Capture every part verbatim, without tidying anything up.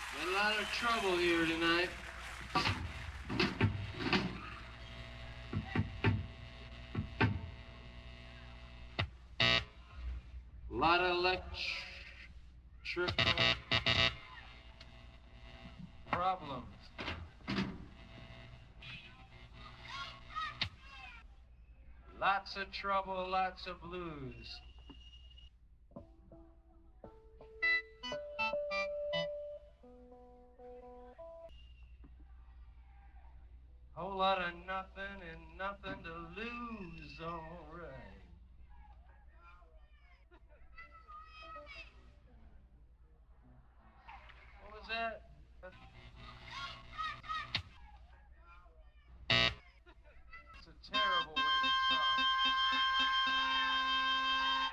Got a lot of trouble here tonight. A lot of electrical problems. Lots of trouble, lots of blues. Whole lot of nothing and nothing to lose, all right. What was that? It's a terrible way to talk.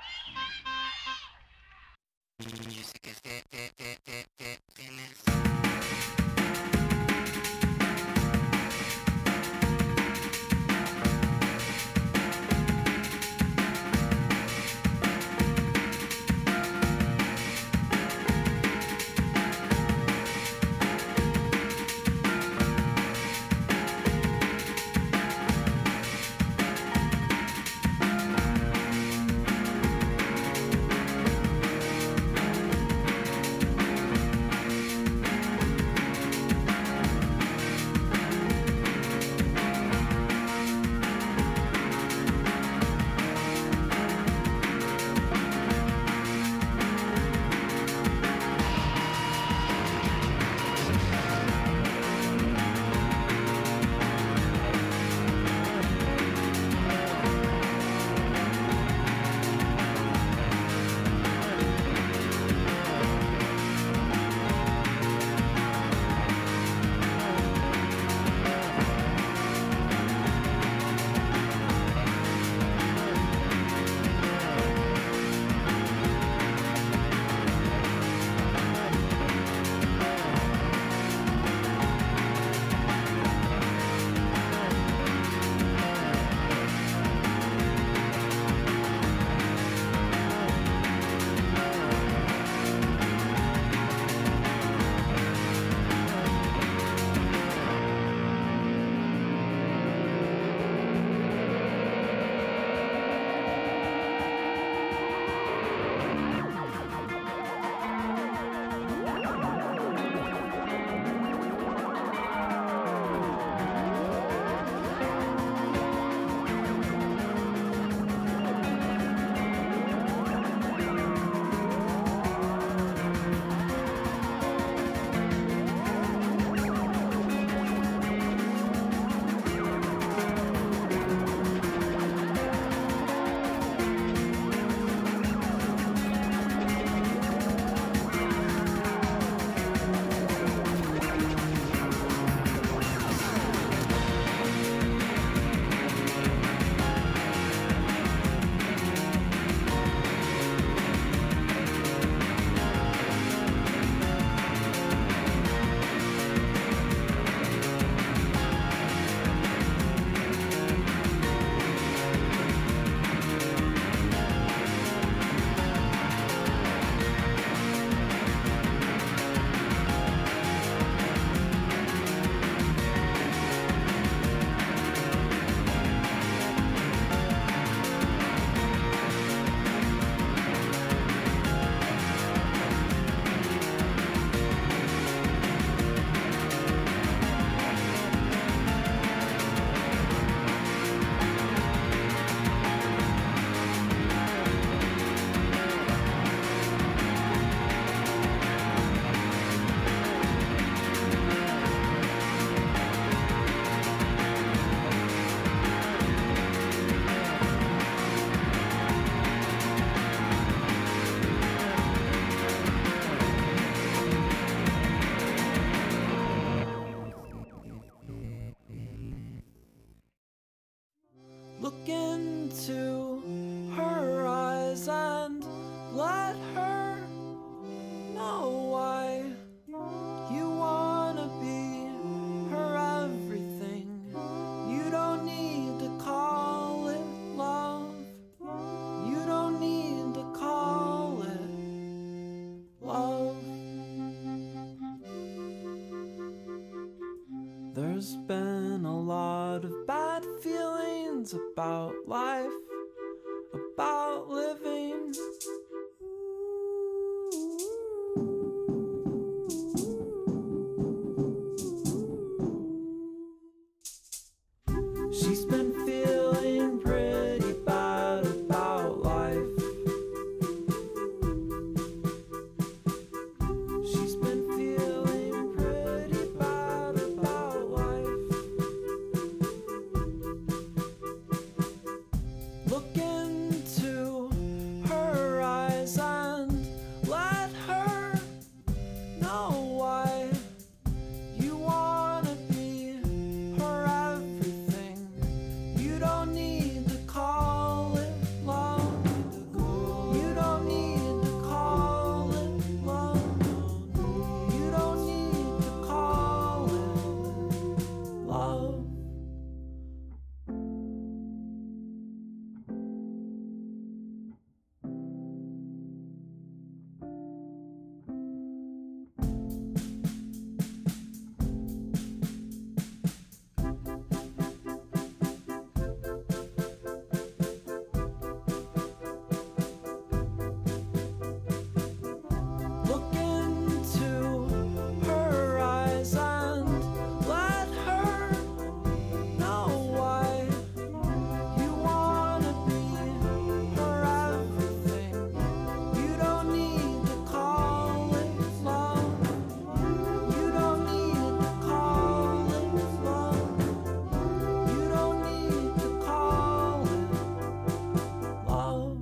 There's been a lot of bad feelings about life, about living. She's been feeling pretty bad about life. She's been feeling pretty bad about life. Look into her eyes and let her know why you wanna be her everything. You don't need to call it love. You don't need to call it love. You don't need to call it love. Look into her eyes and let her know why you wanna be her everything. You don't need to call it love. You don't need to call it love. You don't need to call it love.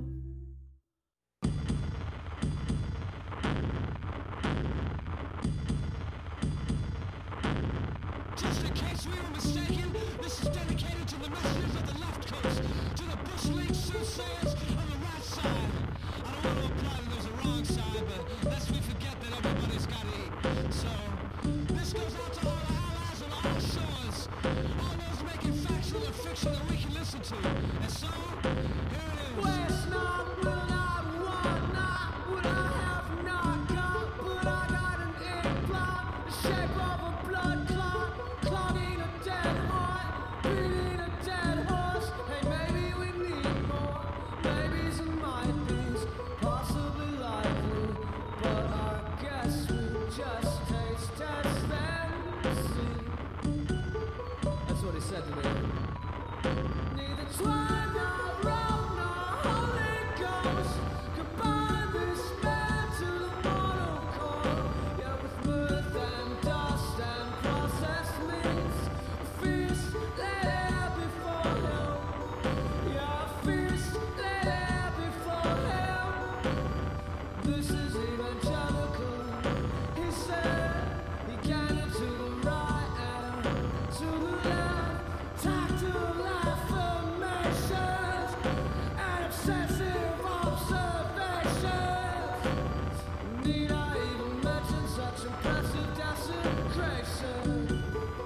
Just in case we were mistaken, this is dedicated to the messengers of the left coast, to the bush league soothsayers on the right side. I don't want to imply that there's a wrong side, but lest we forget that everybody's got to eat. So, this goes out to all the allies on all shores, all those making factual and fiction that we can listen to. And so, here it is. West not, will not, want not, would I have not got, but I got an implant, the shape of a blood clot, clogging a dead heart, beating a dead horse. Hey, maybe we need more, maybes and might be's, possibly likely, but I guess we just taste test then see. That's what he said to me. Neither twine nor rope nor Holy Ghost could bind this man to the mortal core. Yeah, with mirth and dust and processed means, a feast laid out before him. Yeah, a feast laid out before him. This is evangelical, he said. He canted to the right and to the left, tactile affirmations and obsessive observations. Need I even mention such impressive desecration?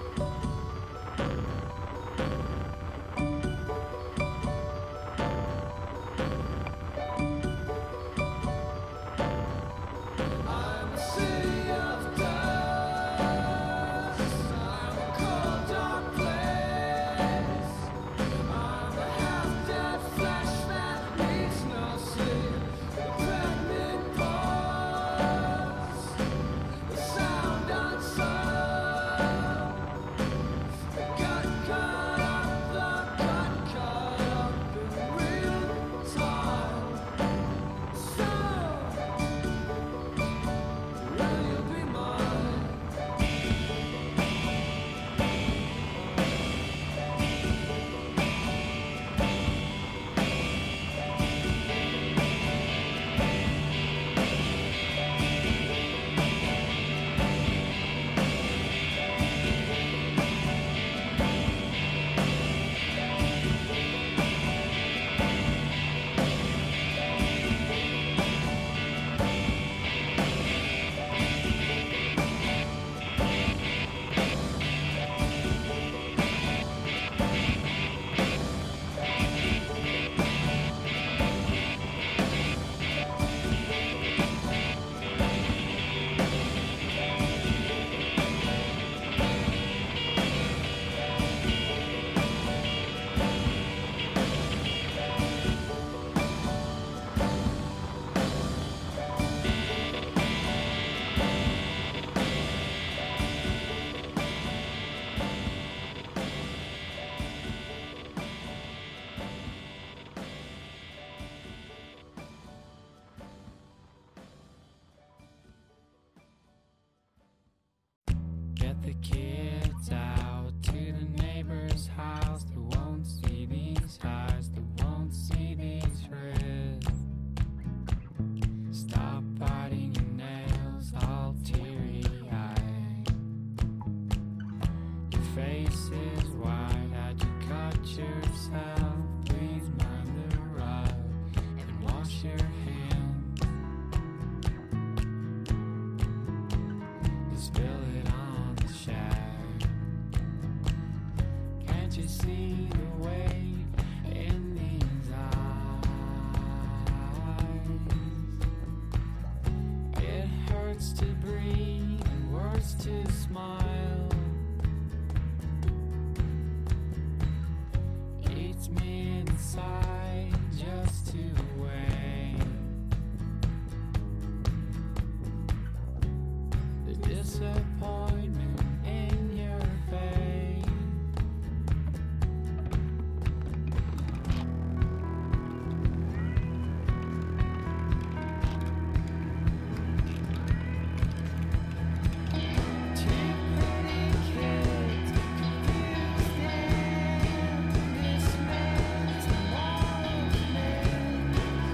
I'm a city of dust. I'm a cold, dark place. I'm a half-dead flesh that needs no sleep. The pregnant boy. the kids out to the neighbor's house that won't see these highs, that won't see these risks. Stop biting your nails, all teary-eyed. Your face is wide, had you cut yourself? Please mind the rug and wash your hands. You spill it on the shag. Can't you see the weight in these eyes? It hurts to breathe and worse to smile. Eats me inside just to wait. The disappointment in your face. Two pretty kids, confused and dismayed, tomorrow's names.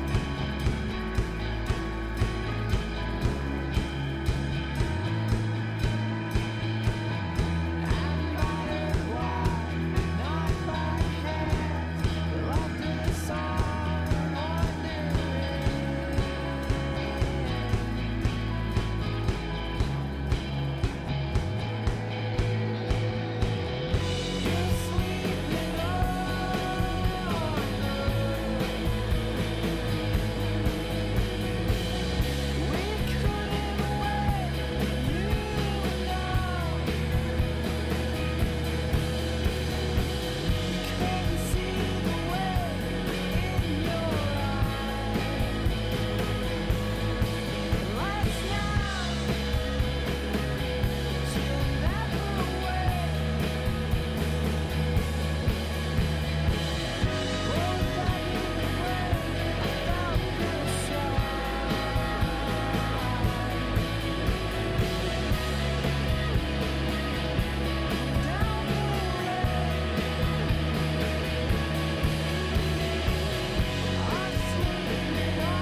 I'm battered wide, not by hands, locked in a song ordinary. You're sleeping on. We couldn't wait, you know. Couldn't see the way in your eyes. Lights now, she'll never wait. Rolled back in the rain, I felt down the lane. I'm sleeping on.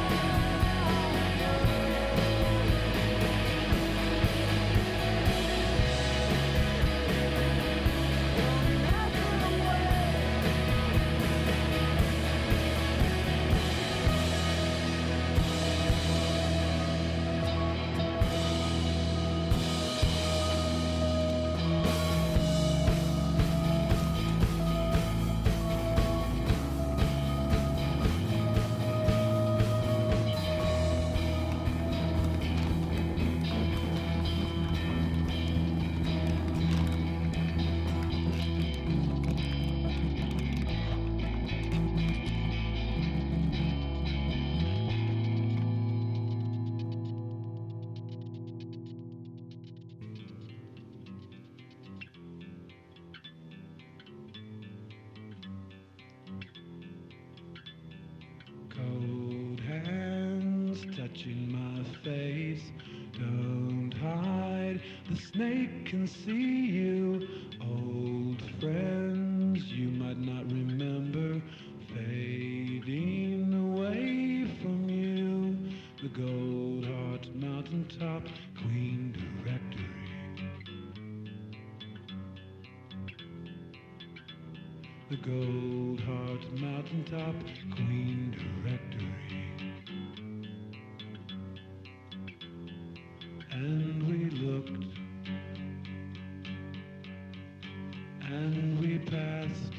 Cold hands touching my face. Don't hide, the snake can see you. Old friends you might not remember, fading away from you. The Gold Heart Mountaintop Queen Directory. The Gold Heart Mountaintop Queen Directory. And we looked, and we passed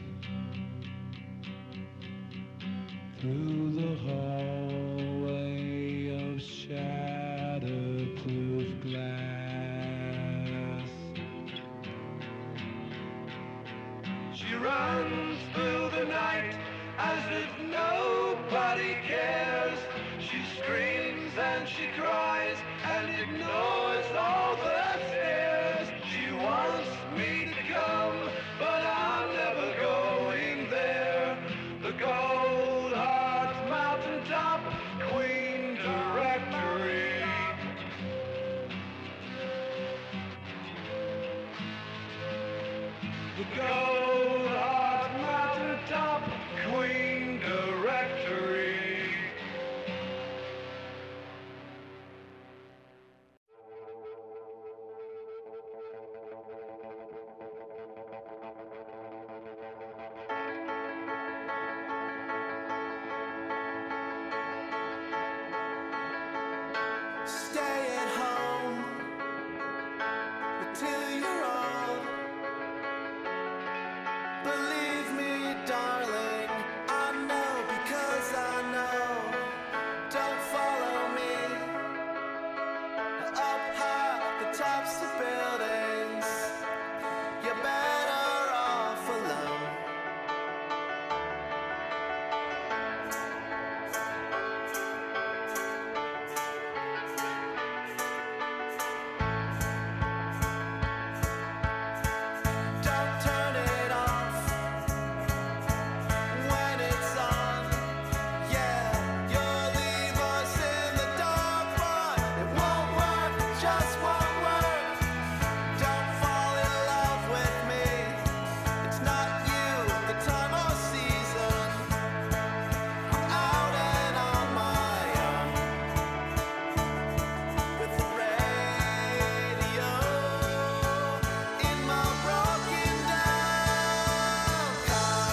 through the hallway of shatterproof glass. She runs through the night as if nobody cares. She screams and she cries and ignores all the stares. She wants me to come, but I'm never going there. The Gold Heart Mountaintop Queen Directory. The Gold Heart Mountaintop Queen Directory. Stay at home till you're old. Believe me, darling, I know because I know. Don't follow me up high, the tops of buildings. You're better off alone. Don't turn it off when it's on. Yeah, you'll leave us in the dark, but it won't work, it just won't work. Don't fall in love with me. It's not you, the time or season. I'm out and on my own with the radio in my broken down car.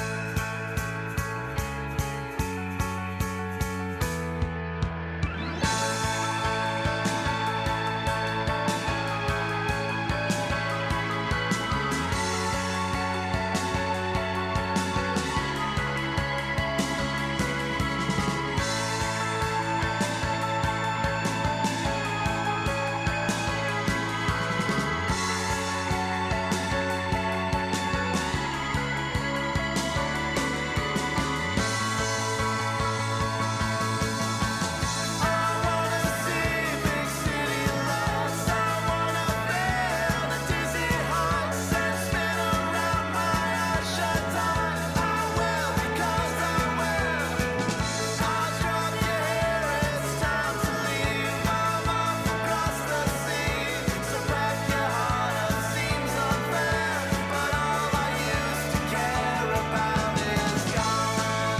I wanna see big city lights. I wanna feel the dizzy heights and spin around my eyes shut tight. I will because I will. I'll drop you here. It's time to leave. I'm off across the sea. So pack your heart up. Seems unfair, but all I used to care about is gone.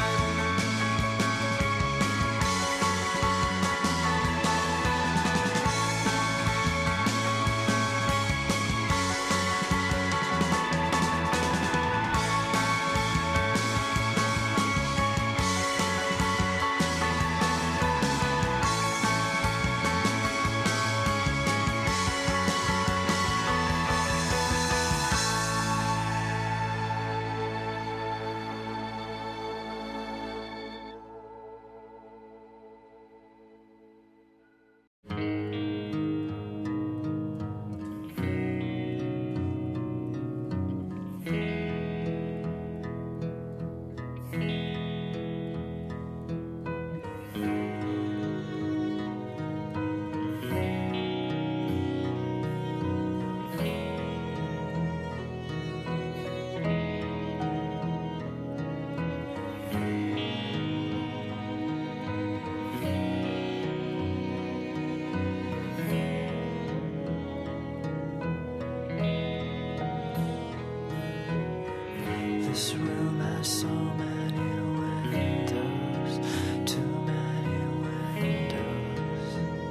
This room has so many windows, too many windows.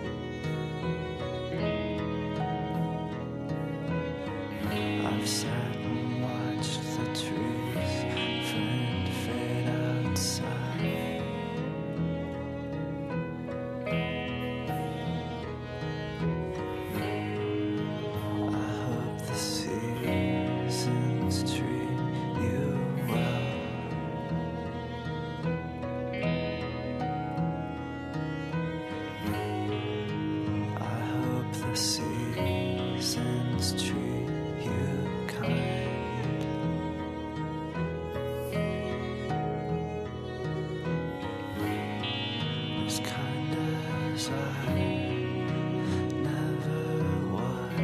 I've sat and watched the trees fade, fade outside. I hope the seasons treat you well. I hope the seasons treat you kind. As kind as I never was.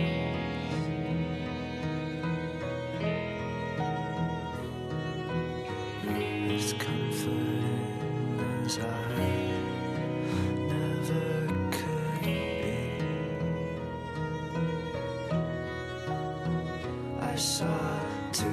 As comforting as I never could be. I saw two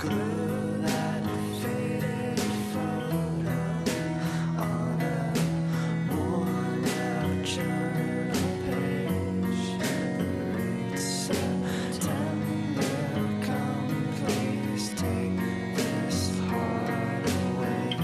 glue that faded photo on a worn out journal page. It's September, come please take this heart away.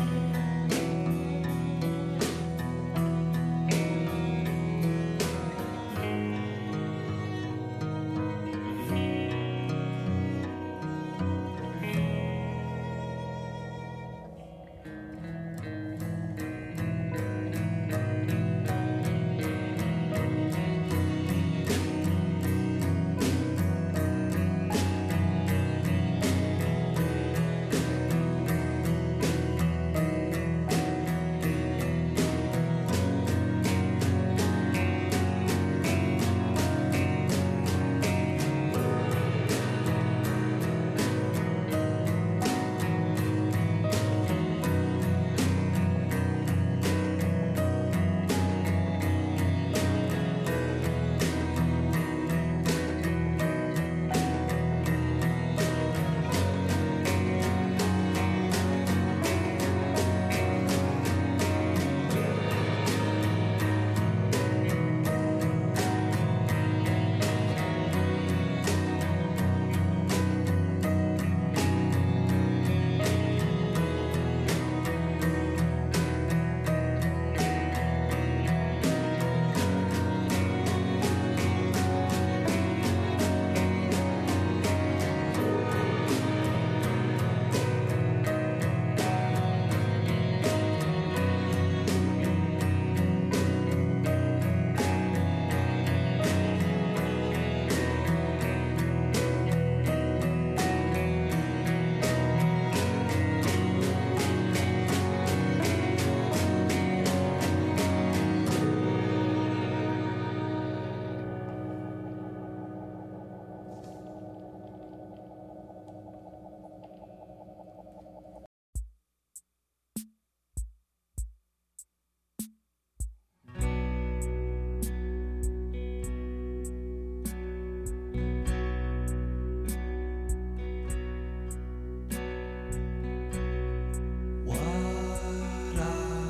What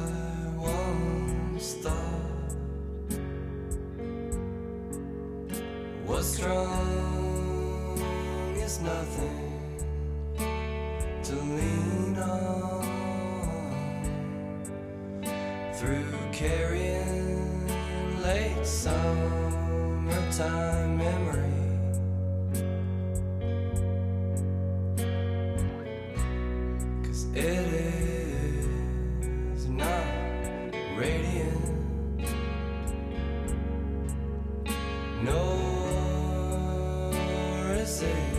I once thought was strong is nothing to lean on through carrying late summertime memory. It is not radiant, nor is it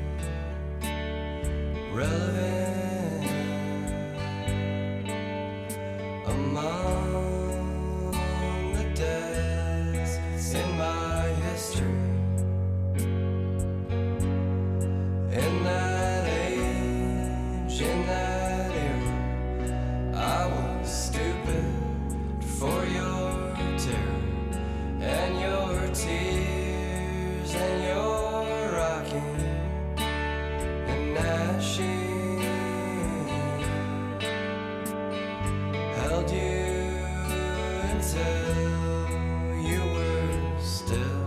relevant among the deaths in my history. In that age, in that I was stupid for your terror and your tears and your rocking and gnashing held you until you were still.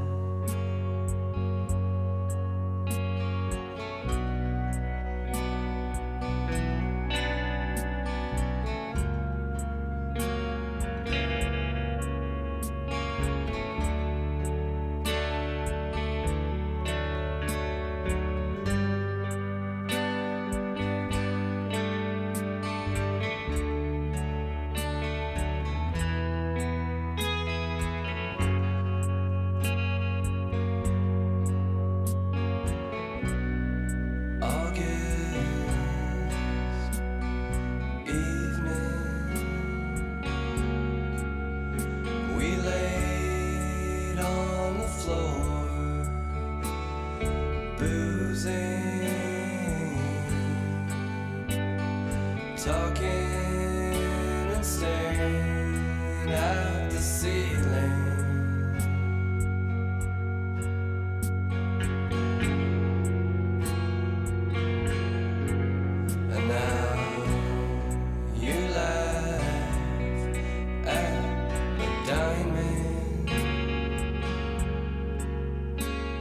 Talking and staring at the ceiling.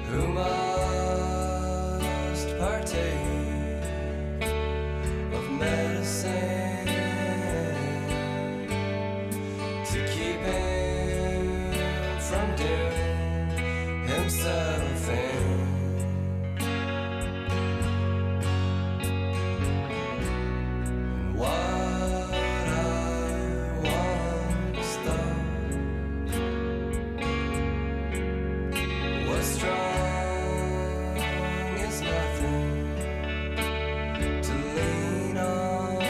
who must partake of medicine to keep him from doing himself in. What I once thought was strong is nothing to lean on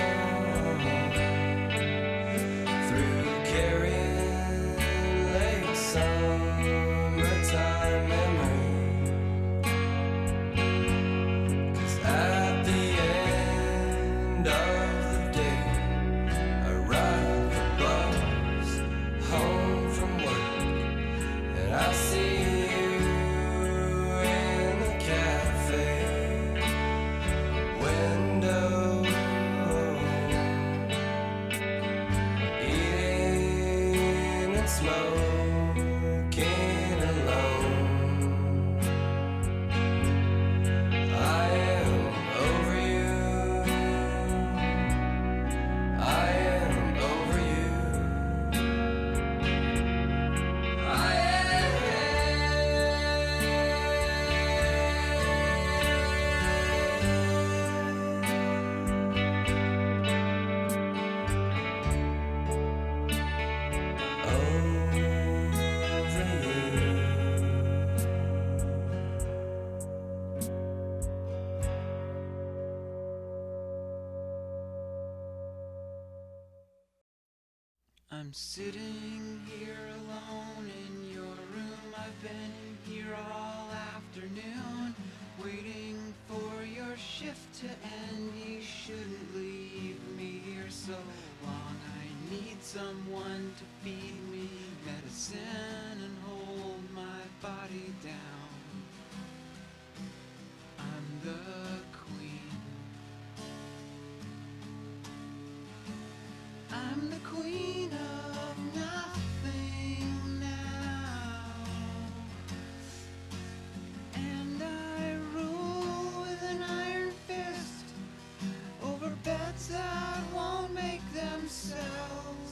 through carrying late summertime memory. 'Cause at the end of the day, I ride the bus home from work, and I see you in the cafe window, eating and smoking alone. I am over you. I am over you. I I'm sitting here alone in your room. I've been here all afternoon, waiting for your shift to end. You shouldn't leave me here so long. I need someone to feed me medicine and hold my body down. I'm the queen. I'm the queen of nothing now, and I rule with an iron fist over beds that won't make themselves.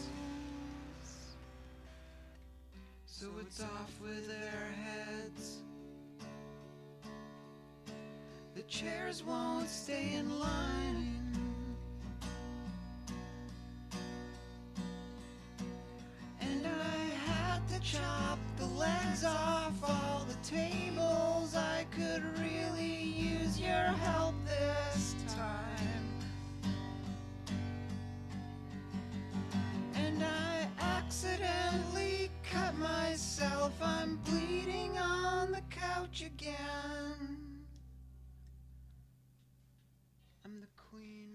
So it's off with their heads. The chairs won't stay in line. And I had to chop the legs off all the tables. I could really use your help this time. And I accidentally cut myself. I'm bleeding on the couch again. I'm the queen.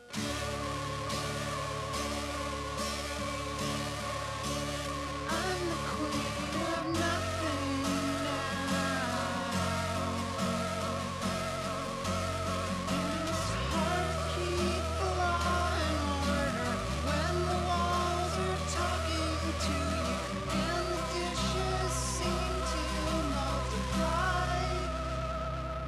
I'm the queen of nothing now. And it's hard to keep the law and order when the walls are talking to you and the dishes seem to multiply.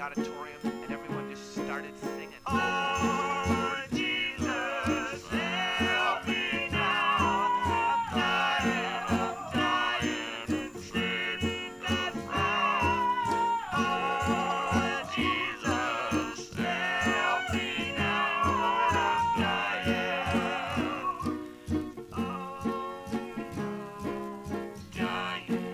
auditorium, and everyone just started singing. Oh, Jesus, help me now. I'm dying, I'm dying in sleepless nights. Oh, Jesus, help me now. I'm dying. Oh, dying.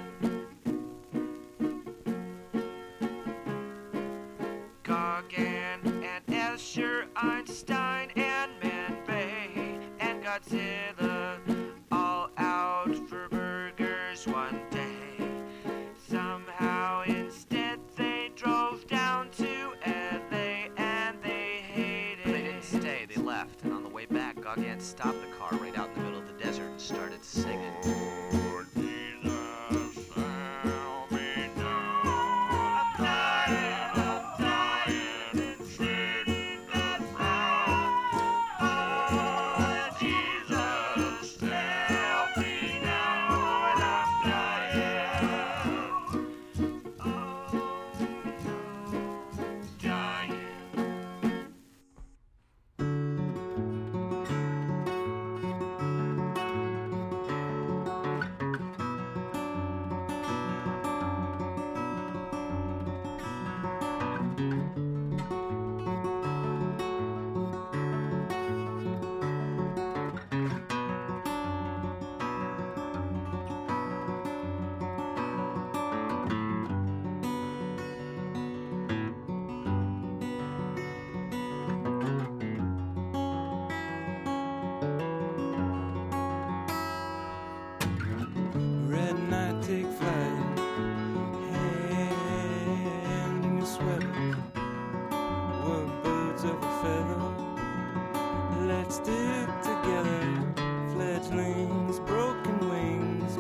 Gauguin and Escher, Einstein and Man Bay and Godzilla all out for burgers one day. Somehow instead they drove down to L A and they hated. They didn't stay, they left, and on the way back Gauguin stopped the car right out in the middle of the desert and started singing. Oh, Jesus, help me now. I'm dying, I'm dying in sleepless nights. Oh, Jesus, help me now. I'm dying. Oh, dying. Red night take flight, hand in your sweater. We're birds of a feather. Let's stick together. Fledglings, broken wings,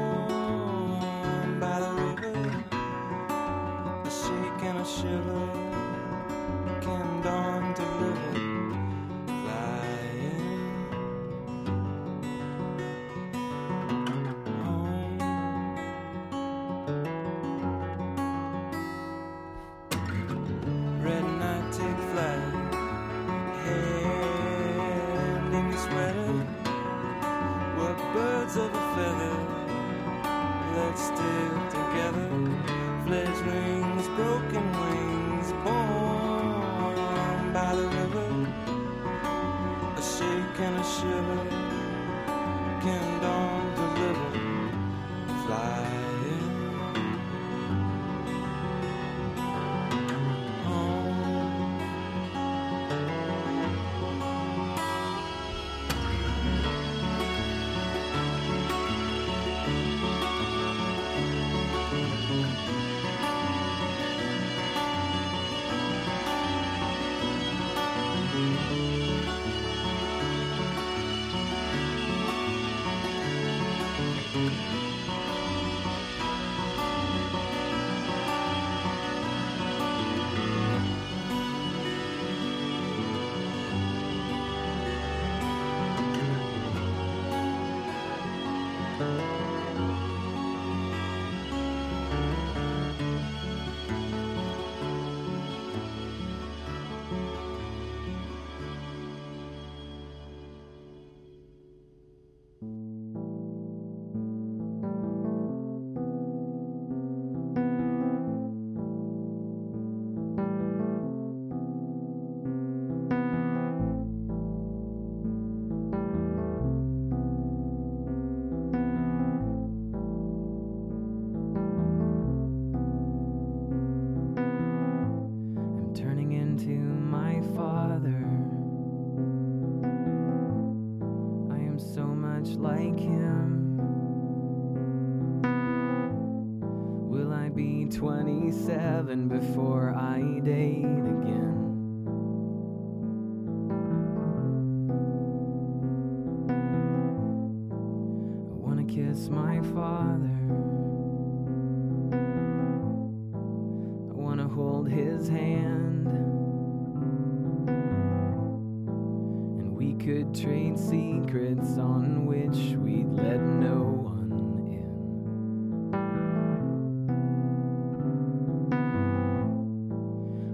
born by the river. A shake and a shiver can dawn deliver. Flying home. Red night take flight, hand in your sweater. We're birds of a feather. Let's stick together. Fledglings, broken wings, born by the river. A shake and a shiver can dawn deliver. Flying home. I'm turning into my father. I am so much like him. Will I be twenty-seven before I date again? I wanna kiss my father. I wanna hold his hand, and we could trade secrets on which we'd let no one in.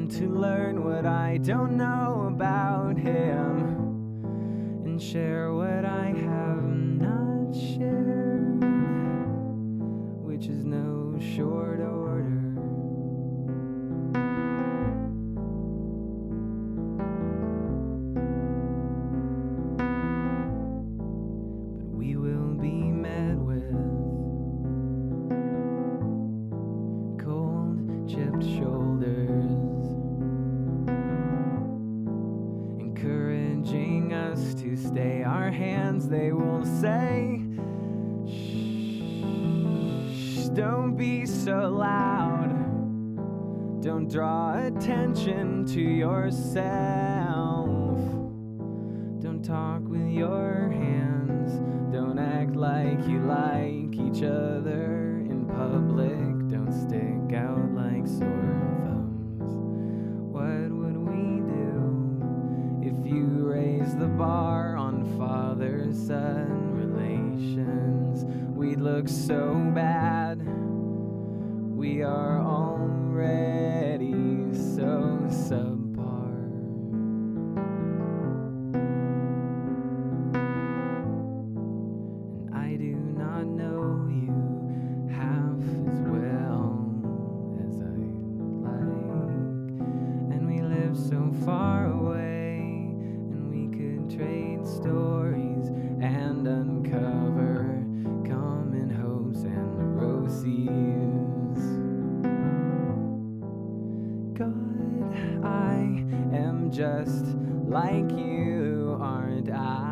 want to learn what I don't know about him and share what I have not shared, which is no short order. But we will be met with cold, chipped shoulders, encouraging us to stay our hands. They will say, shh, don't be so loud, don't draw attention to yourself, don't talk with your hands, don't act like you like each other in public, don't stick out like sore thumbs. What would we do if you raise the bar on father-son relations? We'd look so bad. We are already so subpar. And I do not know you half as well as I'd like. And we live so far away, and we could trade stories and uncover common hopes and neuroses. God, I am just like you, aren't I?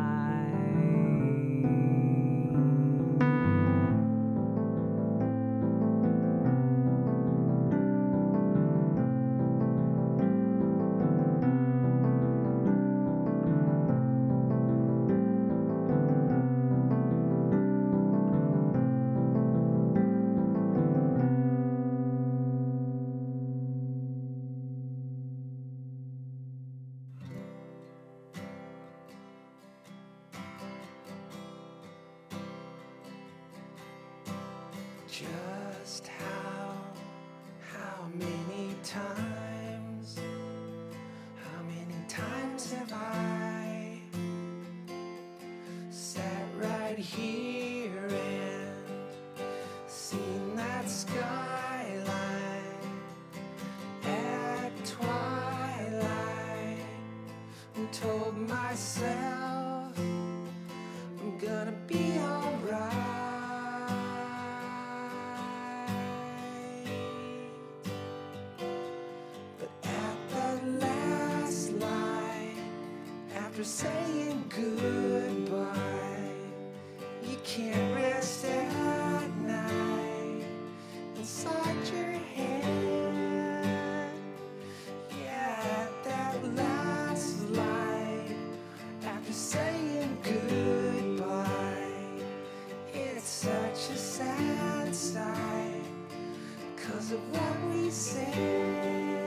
Just how, how many times, how many times have I sat right here and seen that skyline at twilight and told myself I'm gonna be alright. After saying goodbye, you can't rest at night inside your head. Yeah, at that last light, after saying goodbye, it's such a sad sight 'cause of what we said.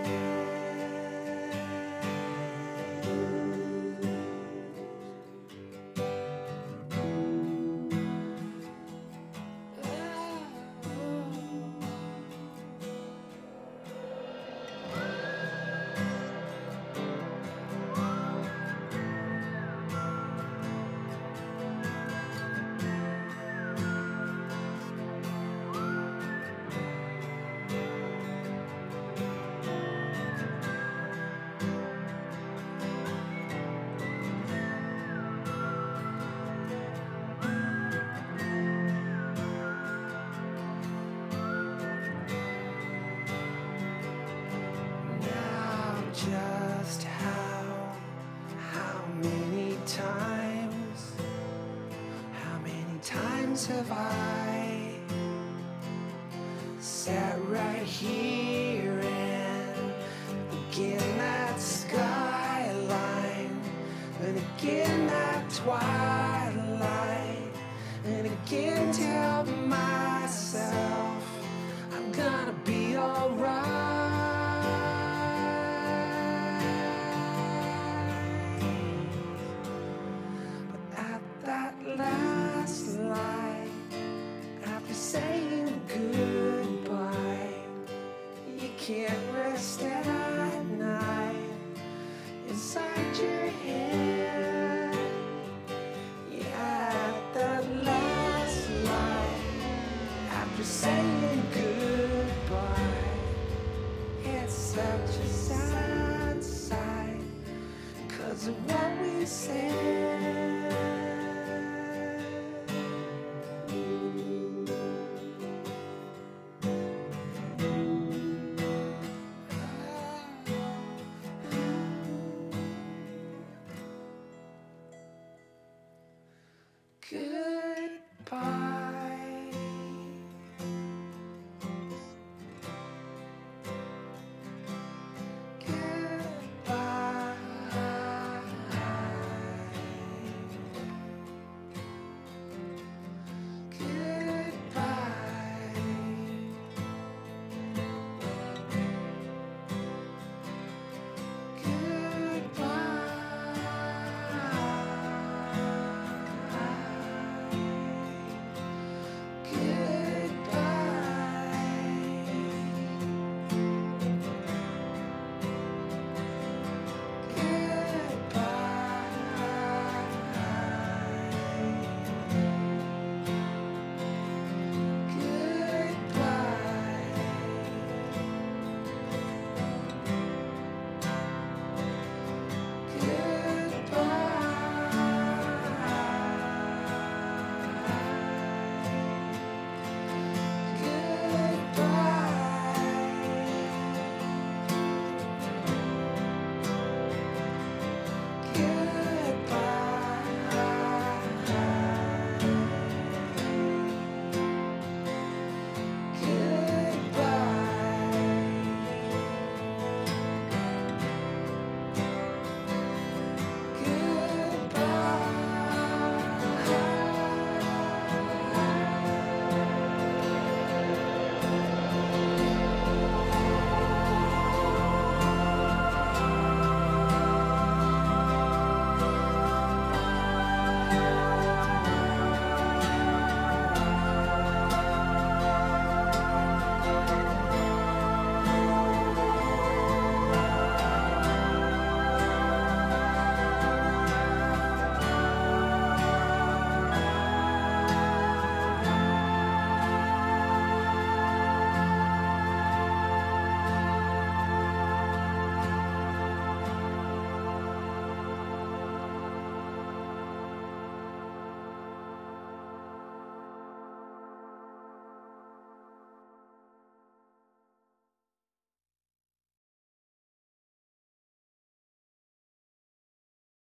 Just how, how many times, how many times have I sat right here and again that skyline, and again that twilight, and again tell myself I'm gonna be alright. Last light, after saying goodbye, you can't rest at night. saying goodbye. It's such a sad sight, 'cause of what we said.